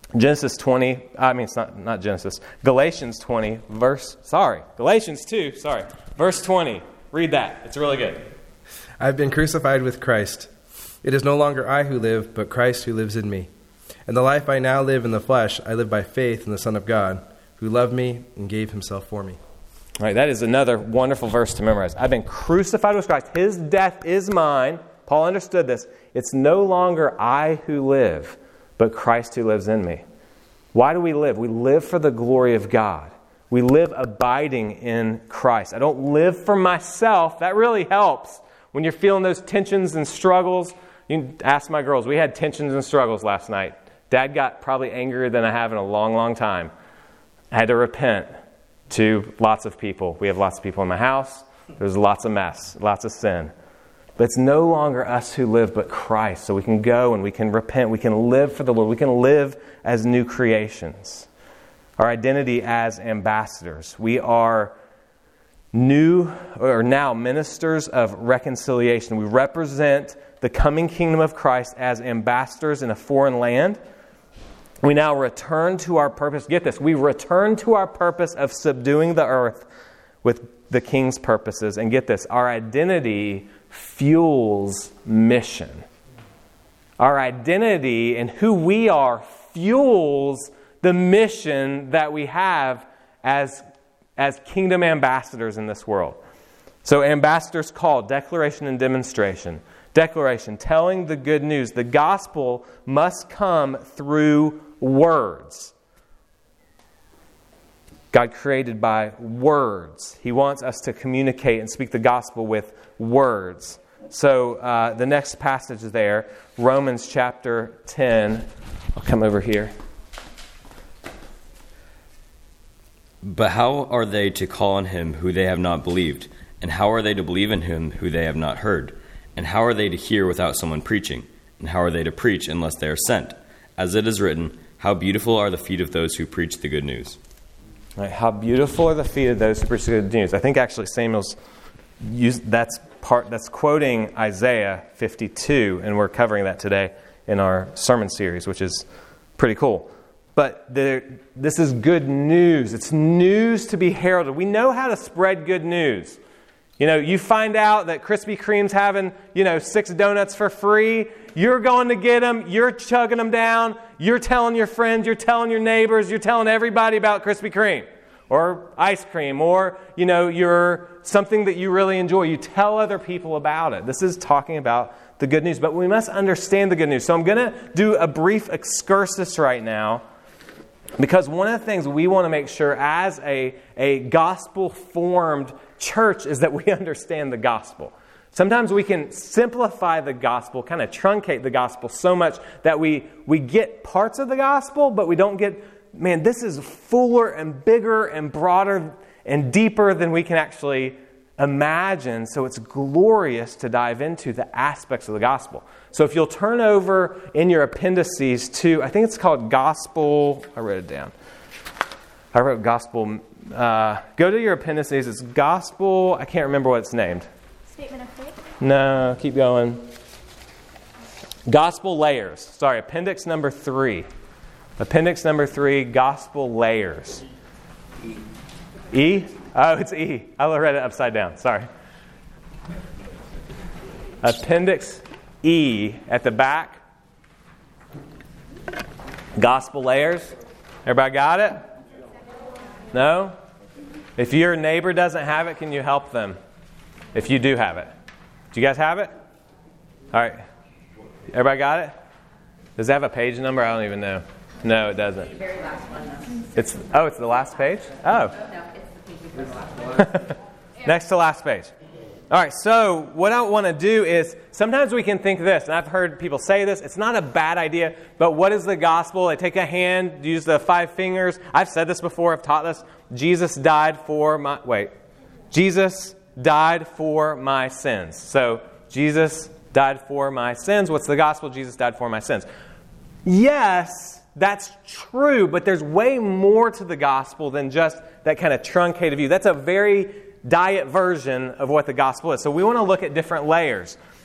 Genesis twenty, I mean, it's not, not Genesis, Galatians twenty, verse, sorry, Galatians two, sorry, verse twenty. Read that. It's really good. I've been crucified with Christ. It is no longer I who live, but Christ who lives in me. And the life I now live in the flesh, I live by faith in the Son of God, who loved me and gave himself for me. All right, that is another wonderful verse to memorize. I've been crucified with Christ. His death is mine. Paul understood this. It's no longer I who live, but Christ who lives in me. Why do we live? We live for the glory of God. We live abiding in Christ. I don't live for myself. That really helps. When you're feeling those tensions and struggles, you can ask my girls. We had tensions and struggles last night. Dad got probably angrier than I have in a long, long time. I had to repent to lots of people. We have lots of people in my house. There's lots of mess, lots of sin. But it's no longer us who live, but Christ. So we can go and we can repent. We can live for the Lord. We can live as new creations. Our identity as ambassadors. We are new, or now ministers of reconciliation. We represent the coming kingdom of Christ as ambassadors in a foreign land. We now return to our purpose. Get this. We return to our purpose of subduing the earth with the king's purposes. And get this. Our identity fuels mission. Our identity and who we are fuels the mission that we have as, as kingdom ambassadors in this world. So ambassadors called, declaration and demonstration. Declaration, telling the good news. The gospel must come through words. God created by words. He wants us to communicate and speak the gospel with words. So uh, the next passage there, Romans chapter ten. I'll come over here. But how are they to call on him who they have not believed? And how are they to believe in him who they have not heard? And how are they to hear without someone preaching? And how are they to preach unless they are sent? As it is written, how beautiful are the feet of those who preach the good news. Right, how beautiful are the feet of those who preach the good news. I think actually Samuel's used, that's part that's quoting Isaiah fifty-two, and we're covering that today in our sermon series, which is pretty cool. But there, this is good news. It's news to be heralded. We know how to spread good news. You know, you find out that Krispy Kreme's having, you know, six donuts for free. You're going to get them. You're chugging them down. You're telling your friends. You're telling your neighbors. You're telling everybody about Krispy Kreme or ice cream or, you know, you're something that you really enjoy. You tell other people about it. This is talking about the good news. But we must understand the good news. So I'm going to do a brief excursus right now, because one of the things we want to make sure as a, a gospel-formed church is that we understand the gospel. Sometimes we can simplify the gospel, kind of truncate the gospel so much that we, we get parts of the gospel, but we don't get, man, this is fuller and bigger and broader and deeper than we can actually imagine. So it's glorious to dive into the aspects of the gospel. So if you'll turn over in your appendices to, I think it's called Gospel, I wrote it down. I wrote Gospel, uh, go to your appendices, it's Gospel, I can't remember what it's named. Statement of faith? No, keep going. Gospel layers. Sorry, appendix number three. Appendix number three, Gospel layers. E? Oh, it's E. I read it upside down. Sorry. Appendix E at the back. Gospel layers. Everybody got it? No? If your neighbor doesn't have it, can you help them? If you do have it. Do you guys have it? All right. Everybody got it? Does it have a page number? I don't even know. No, it doesn't. The very last one. It's oh, it's the last page? Oh. No, it's the page before the last one. Next to last page. All right, so what I want to do is, sometimes we can think this, and I've heard people say this, it's not a bad idea, but what is the gospel? They take a hand, use the five fingers. I've said this before, I've taught this. Jesus died for my, wait. Jesus died for my sins. So, Jesus died for my sins. What's the gospel? Jesus died for my sins. Yes, that's true, but there's way more to the gospel than just that kind of truncated view. That's a very diet version of what the gospel is. So we want to look at different layers.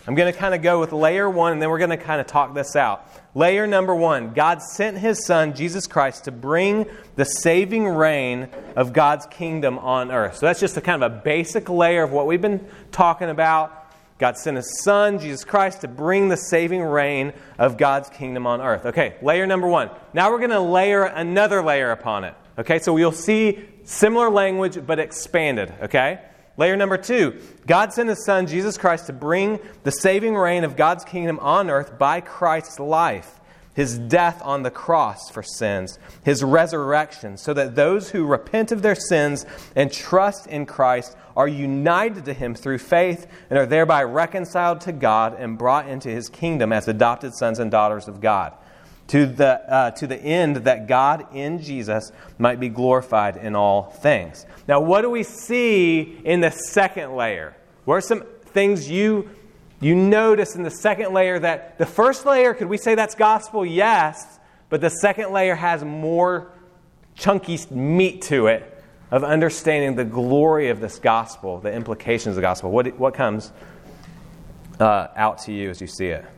I'm going to kind of go with layer one, and then we're going to kind of talk this out. Layer number one, God sent His Son, Jesus Christ, to bring the saving reign of God's kingdom on earth. So that's just a kind of a basic layer of what we've been talking about. God sent His Son, Jesus Christ, to bring the saving reign of God's kingdom on earth. Okay, layer number one. Now we're going to layer another layer upon it. Okay, so we'll see similar language but expanded. Okay? Layer number two, God sent His Son, Jesus Christ, to bring the saving reign of God's kingdom on earth by Christ's life, His death on the cross for sins, His resurrection, so that those who repent of their sins and trust in Christ are united to Him through faith and are thereby reconciled to God and brought into His kingdom as adopted sons and daughters of God, to the uh, to the end that God in Jesus might be glorified in all things. Now, what do we see in the second layer? What are some things you you notice in the second layer that the first layer, could we say that's gospel? Yes, but the second layer has more chunky meat to it of understanding the glory of this gospel, the implications of the gospel. What what comes uh, out to you as you see it?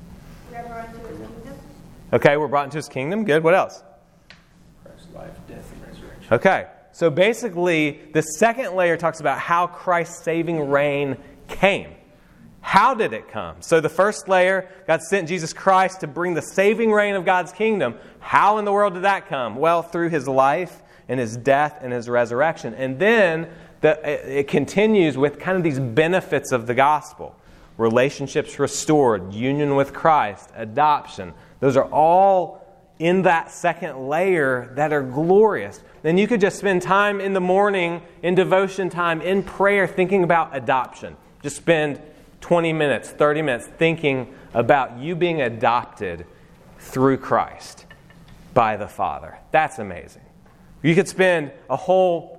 Okay, we're brought into His kingdom. Good. What else? Christ's life, death, and resurrection. Okay. So basically, the second layer talks about how Christ's saving reign came. How did it come? So the first layer, God sent Jesus Christ to bring the saving reign of God's kingdom. How in the world did that come? Well, through His life and His death and His resurrection. And then the, it continues with kind of these benefits of the gospel. Relationships restored, union with Christ, adoption. Those are all in that second layer that are glorious. Then you could just spend time in the morning, in devotion time, in prayer, thinking about adoption. Just spend twenty minutes, thirty minutes thinking about you being adopted through Christ by the Father. That's amazing. You could spend a whole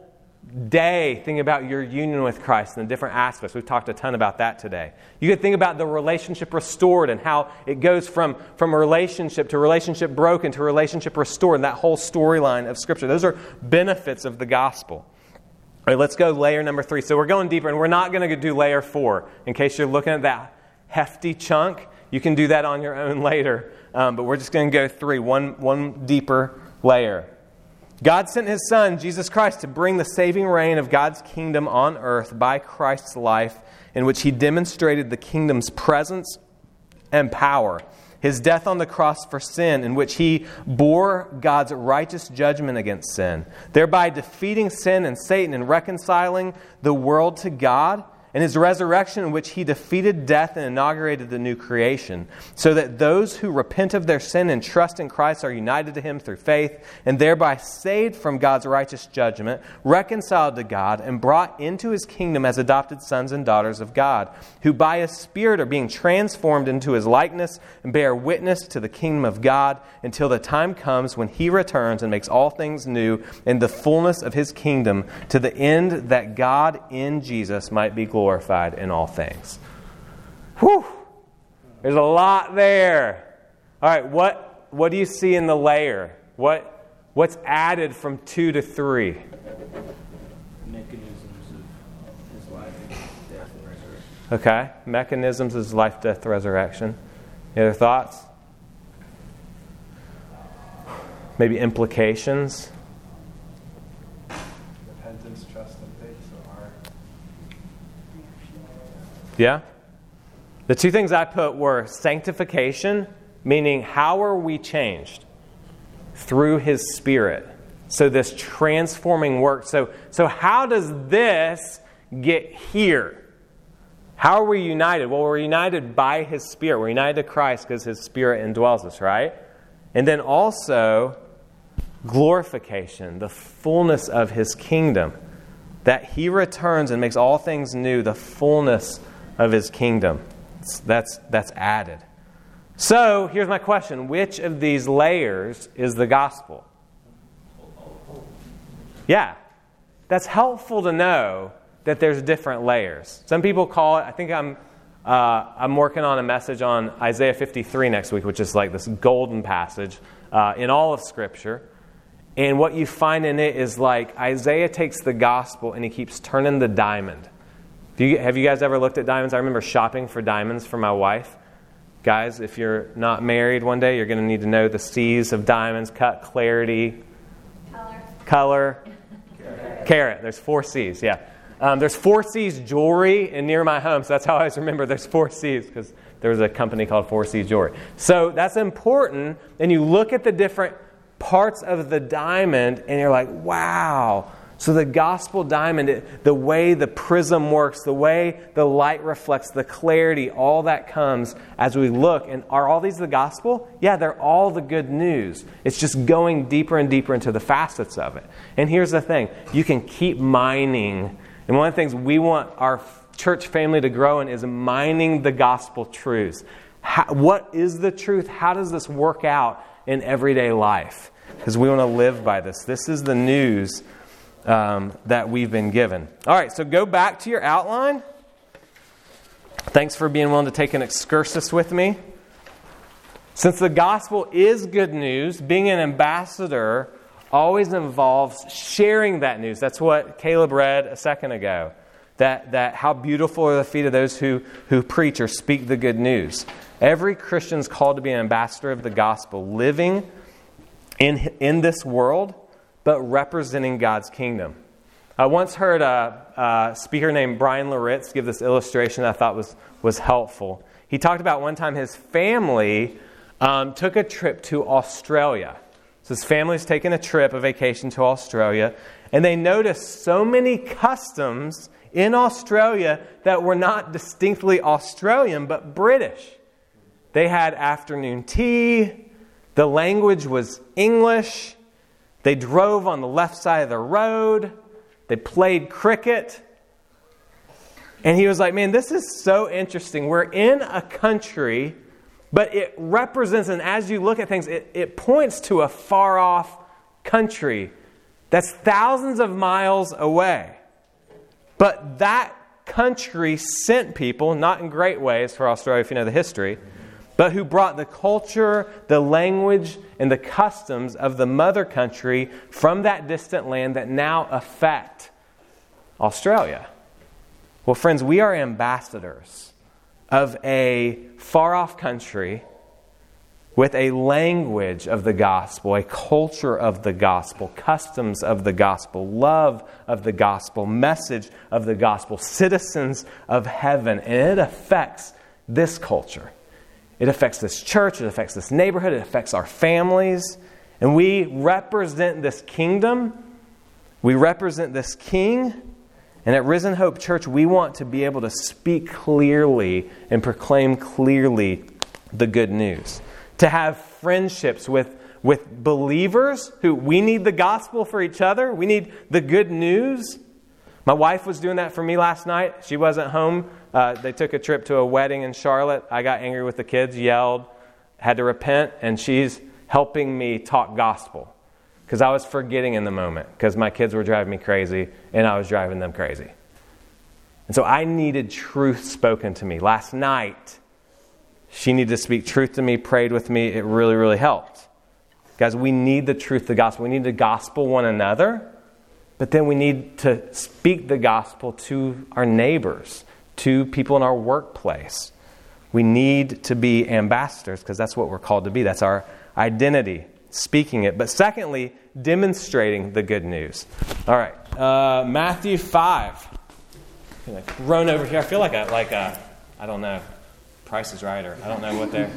day thinking about your union with Christ and the different aspects. We've talked a ton about that today. You could think about the relationship restored and how it goes from, from a relationship to relationship broken to relationship restored, and that whole storyline of Scripture. Those are benefits of the gospel. All right, let's go layer number three. So we're going deeper, and we're not going to do layer four. In case you're looking at that hefty chunk, you can do that on your own later. Um, but we're just going to go three, one, one deeper layer. God sent His Son, Jesus Christ, to bring the saving reign of God's kingdom on earth by Christ's life, in which He demonstrated the kingdom's presence and power. His death on the cross for sin, in which He bore God's righteous judgment against sin, thereby defeating sin and Satan and reconciling the world to God. And His resurrection, in which He defeated death and inaugurated the new creation, so that those who repent of their sin and trust in Christ are united to Him through faith, and thereby saved from God's righteous judgment, reconciled to God, and brought into His kingdom as adopted sons and daughters of God, who by His Spirit are being transformed into His likeness and bear witness to the kingdom of God, until the time comes when He returns and makes all things new in the fullness of His kingdom, to the end that God in Jesus might be glorified. glorified in all things. Whew! There's a lot there. All right, what what do you see in the layer? What what's added from two to three? Mechanisms of His life, death, and resurrection. Okay, mechanisms of His life, death, resurrection. Any other thoughts? Maybe implications? Repentance, trust, and faith. So hard. Yeah? The two things I put were sanctification, meaning how are we changed? Through His Spirit. So this transforming work. So, so how does this get here? How are we united? Well, we're united by His Spirit. We're united to Christ because His Spirit indwells us, right? And then also glorification, the fullness of His kingdom. That He returns and makes all things new, the fullness of His kingdom. That's, that's added. So, here's my question. Which of these layers is the gospel? Yeah. That's helpful to know that there's different layers. Some people call it, I think I'm uh, I'm working on a message on Isaiah fifty-three next week, which is like this golden passage uh, in all of Scripture. And what you find in it is like Isaiah takes the gospel and he keeps turning the diamond. If Do you, have you guys ever looked at diamonds? I remember shopping for diamonds for my wife. Guys, if you're not married one day, you're going to need to know the C's of diamonds: cut, clarity, color, color carat. carat. There's four C's, yeah. Um, there's four C's jewelry in near my home, so that's how I always remember there's four C's, because there was a company called four C Jewelry. So that's important, and you look at the different parts of the diamond, and you're like, wow. So the gospel diamond, it, the way the prism works, the way the light reflects, the clarity, all that comes as we look. And are all these the gospel? Yeah, they're all the good news. It's just going deeper and deeper into the facets of it. And here's the thing. You can keep mining. And one of the things we want our church family to grow in is mining the gospel truths. How, what is the truth? How does this work out in everyday life? Because we want to live by this. This is the news Um, that we've been given. All right, so go back to your outline. Thanks for being willing to take an excursus with me. Since the gospel is good news, being an ambassador always involves sharing that news. That's what Caleb read a second ago. That, that how beautiful are the feet of those who, who preach or speak the good news. Every Christian's called to be an ambassador of the gospel, living in, in this world, but representing God's kingdom. I once heard a, a speaker named Brian Loritz give this illustration that I thought was, was helpful. He talked about one time his family um, took a trip to Australia. So his family's taking a trip, a vacation to Australia, and they noticed so many customs in Australia that were not distinctly Australian, but British. They had afternoon tea, the language was English. They drove on the left side of the road. They played cricket. And he was like, man, this is so interesting. We're in a country, but it represents, and as you look at things, it, it points to a far-off country that's thousands of miles away. But that country sent people, not in great ways for Australia if you know the history, but who brought the culture, the language, and the customs of the mother country from that distant land that now affect Australia. Well, friends, we are ambassadors of a far-off country with a language of the gospel, a culture of the gospel, customs of the gospel, love of the gospel, message of the gospel, citizens of heaven, and it affects this culture. It affects this church, it affects this neighborhood, it affects our families. And we represent this kingdom. We represent this king. And at Risen Hope Church, we want to be able to speak clearly and proclaim clearly the good news. To have friendships with, with believers who we need the gospel for each other. We need the good news. My wife was doing that for me last night. She wasn't home. Uh, they took a trip to a wedding in Charlotte. I got angry with the kids, yelled, had to repent, and she's helping me talk gospel. Because I was forgetting in the moment, because my kids were driving me crazy, and I was driving them crazy. And so I needed truth spoken to me. Last night, she needed to speak truth to me, prayed with me. It really, really helped. Guys, we need the truth of the gospel. We need to gospel one another, but then we need to speak the gospel to our neighbors, to people in our workplace. We need to be ambassadors because that's what we're called to be. That's our identity, speaking it. But secondly, demonstrating the good news. All right, uh, Matthew five. I'm gonna run over here. I feel like a, like a, I don't know, Price is Right, or I don't know what they're...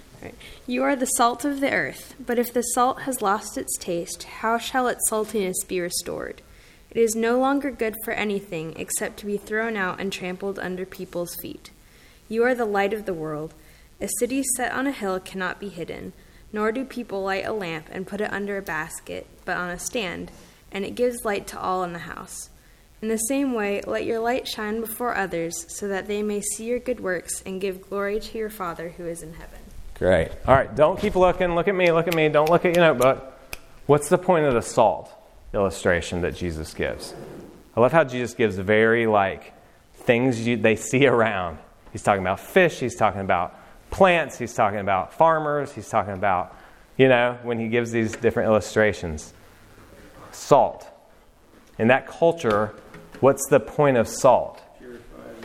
You are the salt of the earth, but if the salt has lost its taste, how shall its saltiness be restored? It is no longer good for anything except to be thrown out and trampled under people's feet. You are the light of the world. A city set on a hill cannot be hidden, nor do people light a lamp and put it under a basket, but on a stand, and it gives light to all in the house. In the same way, let your light shine before others, so that they may see your good works and give glory to your Father who is in heaven. Great. All right, don't keep looking. Look at me, look at me. Don't look at your notebook. What's the point of the salt illustration that Jesus gives? I love how Jesus gives very, like, things you, they see around. He's talking about fish. He's talking about plants. He's talking about farmers. He's talking about, you know, when he gives these different illustrations. Salt. In that culture, what's the point of salt?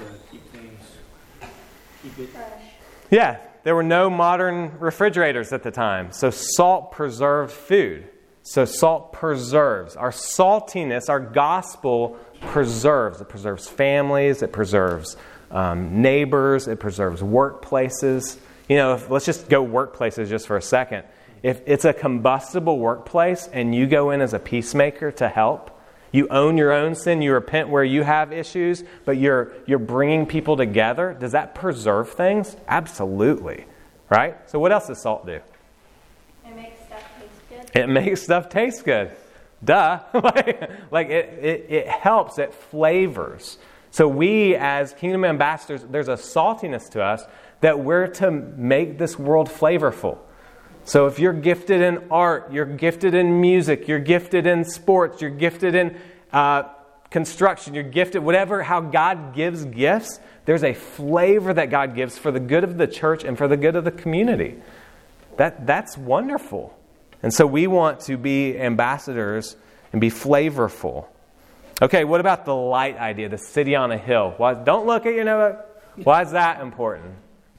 keep it fresh. Yeah, there were no modern refrigerators at the time, so salt preserved food. So salt preserves. Our saltiness, our gospel preserves. It preserves families. It preserves um, neighbors. It preserves workplaces. You know, if, let's just go workplaces just for a second. If it's a combustible workplace and you go in as a peacemaker to help, you own your own sin, you repent where you have issues, but you're you're bringing people together, does that preserve things? Absolutely. Right? So what else does salt do? It makes stuff taste good. It makes stuff taste good. Duh. like like it, it, it helps, it flavors. So we as kingdom ambassadors, there's a saltiness to us that we're to make this world flavorful. So if you're gifted in art, you're gifted in music, you're gifted in sports, you're gifted in uh, construction, you're gifted, whatever, how God gives gifts, there's a flavor that God gives for the good of the church and for the good of the community. That That's wonderful. And so we want to be ambassadors and be flavorful. Okay, what about the light idea, the city on a hill? Why, don't look at your notebook. Why is that important?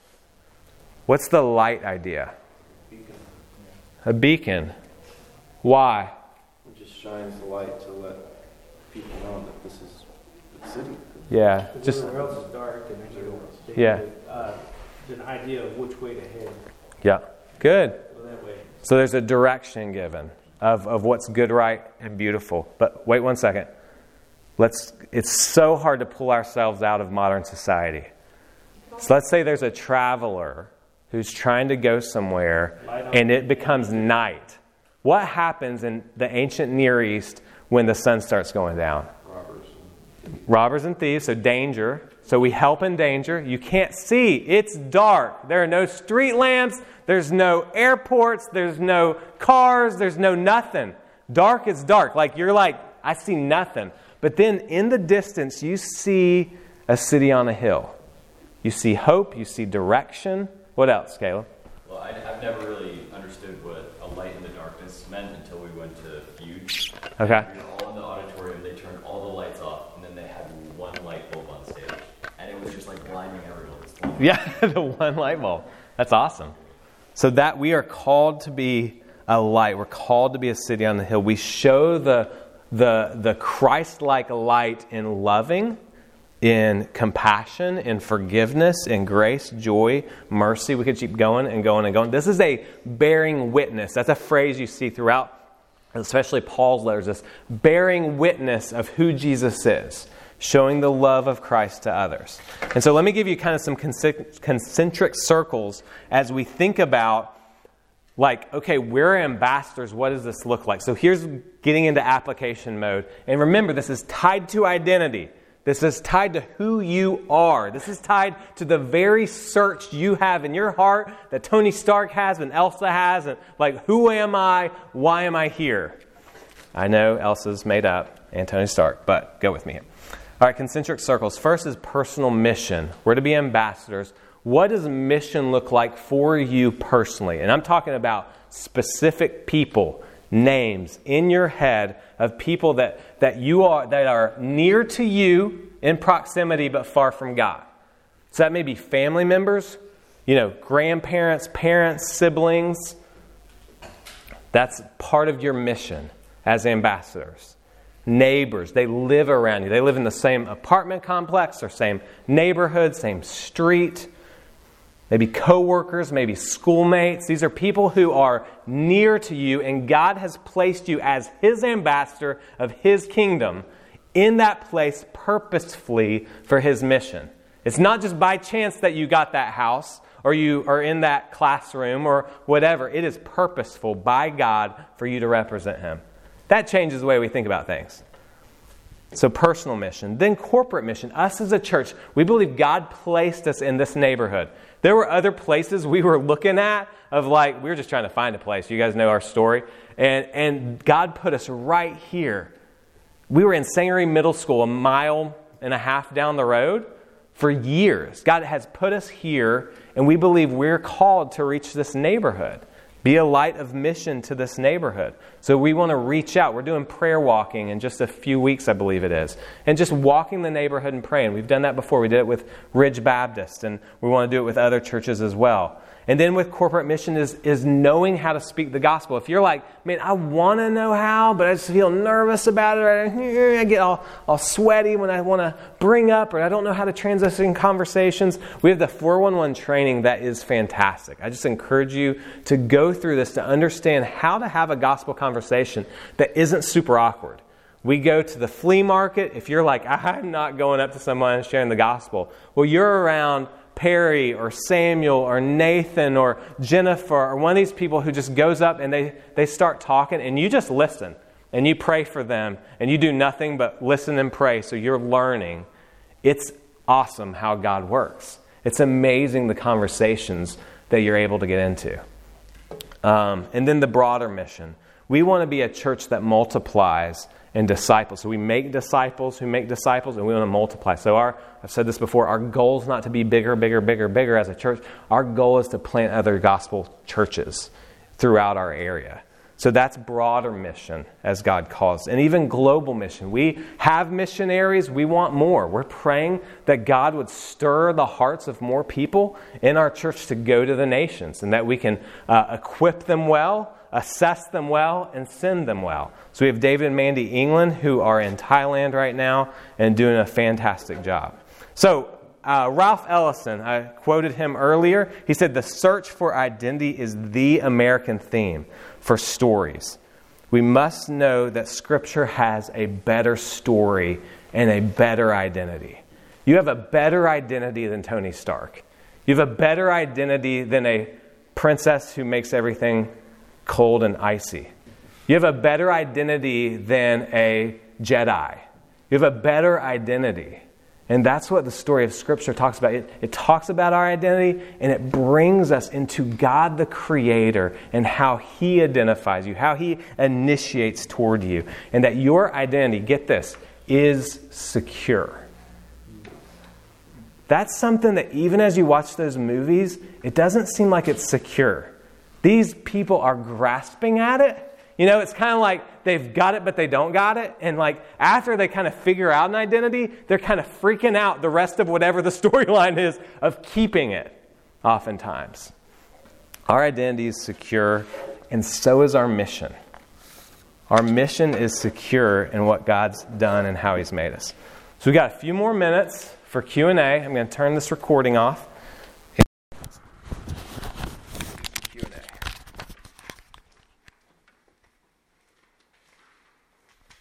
What's the light idea? A beacon. Why? It just shines the light to let people know that this is the city. Yeah. Just everywhere else is dark, and there's a, yeah. uh, an idea of which way to head. Yeah. Good. So that way. So there's a direction given of, of what's good, right, and beautiful. But wait one second. Let's. It's so hard to pull ourselves out of modern society. So let's say there's a traveler who's trying to go somewhere and it becomes night. What happens in the ancient Near East when the sun starts going down? Robbers. Robbers and thieves, so danger. So we help in danger. You can't see. It's dark. There are no street lamps. There's no airports. There's no cars. There's no nothing. Dark is dark. Like you're like, I see nothing. But then in the distance, you see a city on a hill. You see hope. You see direction. What else, Caleb? Well, I, I've never really understood what a light in the darkness meant until we went to Fuge. Okay. We were all in the auditorium. They turned all the lights off, and then they had one light bulb on stage. And it was just like blinding everyone. Yeah, the one light bulb. That's awesome. So that we are called to be a light. We're called to be a city on the hill. We show the the the Christ-like light in loving, in compassion, in forgiveness, in grace, joy, mercy. We could keep going and going and going. This is a bearing witness. That's a phrase you see throughout, especially Paul's letters, this bearing witness of who Jesus is, showing the love of Christ to others. And so let me give you kind of some concentric circles as we think about, like, okay, we're ambassadors. What does this look like? So here's getting into application mode. And remember, this is tied to identity. This is tied to who you are. This is tied to the very search you have in your heart that Tony Stark has and Elsa has. And like, who am I? Why am I here? I know Elsa's made up and Tony Stark, but go with me. All right, concentric circles. First is personal mission. We're to be ambassadors. What does mission look like for you personally? And I'm talking about specific people, names in your head of people that, that you are that are near to you in proximity but far from God. So that may be family members, you know, grandparents, parents, siblings. That's part of your mission as ambassadors. Neighbors, they live around you. They live in the same apartment complex or same neighborhood, same street. Maybe coworkers, maybe schoolmates. These are people who are near to you, and God has placed you as His ambassador of His kingdom in that place purposefully for His mission. It's not just by chance that you got that house or you are in that classroom or whatever. It is purposeful by God for you to represent Him. That changes the way we think about things. So personal mission. Then corporate mission. Us as a church, we believe God placed us in this neighborhood. There were other places we were looking at of like, we were just trying to find a place. You guys know our story. And, and God put us right here. We were in Sangaree Middle School, a mile and a half down the road for years. God has put us here, and we believe we're called to reach this neighborhood Be a light of mission to this neighborhood. So we want to reach out. We're doing prayer walking in just a few weeks, I believe it is. And just walking the neighborhood and praying. We've done that before. We did it with Ridge Baptist, and we want to do it with other churches as well. And then with corporate mission is, is knowing how to speak the gospel. If you're like, man, I want to know how, but I just feel nervous about it. I get all, all sweaty when I want to bring up, or I don't know how to transition conversations. We have the four one one training that is fantastic. I just encourage you to go through this to understand how to have a gospel conversation that isn't super awkward. We go to the flea market. If you're like, I'm not going up to someone and sharing the gospel. Well, you're around Perry or Samuel or Nathan or Jennifer or one of these people who just goes up and they, they start talking, and you just listen and you pray for them and you do nothing but listen and pray. So you're learning. It's awesome how God works. It's amazing the conversations that you're able to get into. Um, and then the broader mission. We want to be a church that multiplies and disciples. So we make disciples who make disciples, and we want to multiply. So our, I've said this before, our goal is not to be bigger, bigger, bigger, bigger as a church. Our goal is to plant other gospel churches throughout our area. So that's broader mission as God calls. And even global mission. We have missionaries. We want more. We're praying that God would stir the hearts of more people in our church to go to the nations, and that we can uh, equip them well, assess them well, and send them well. So we have David and Mandy England, who are in Thailand right now and doing a fantastic job. So uh, Ralph Ellison, I quoted him earlier. He said, the search for identity is the American theme for stories. We must know that Scripture has a better story and a better identity. You have a better identity than Tony Stark. You have a better identity than a princess who makes everything cold and icy. You have a better identity than a Jedi. You have a better identity. And that's what the story of Scripture talks about. It, it talks about our identity, and it brings us into God the Creator and how He identifies you, how He initiates toward you. And that your identity, get this, is secure. That's something that even as you watch those movies, it doesn't seem like it's secure. These people are grasping at it. You know, it's kind of like they've got it, but they don't got it. And like after they kind of figure out an identity, they're kind of freaking out the rest of whatever the storyline is of keeping it, oftentimes. Our identity is secure, and so is our mission. Our mission is secure in what God's done and how He's made us. So we got a few more minutes for Q and A. I'm going to turn this recording off.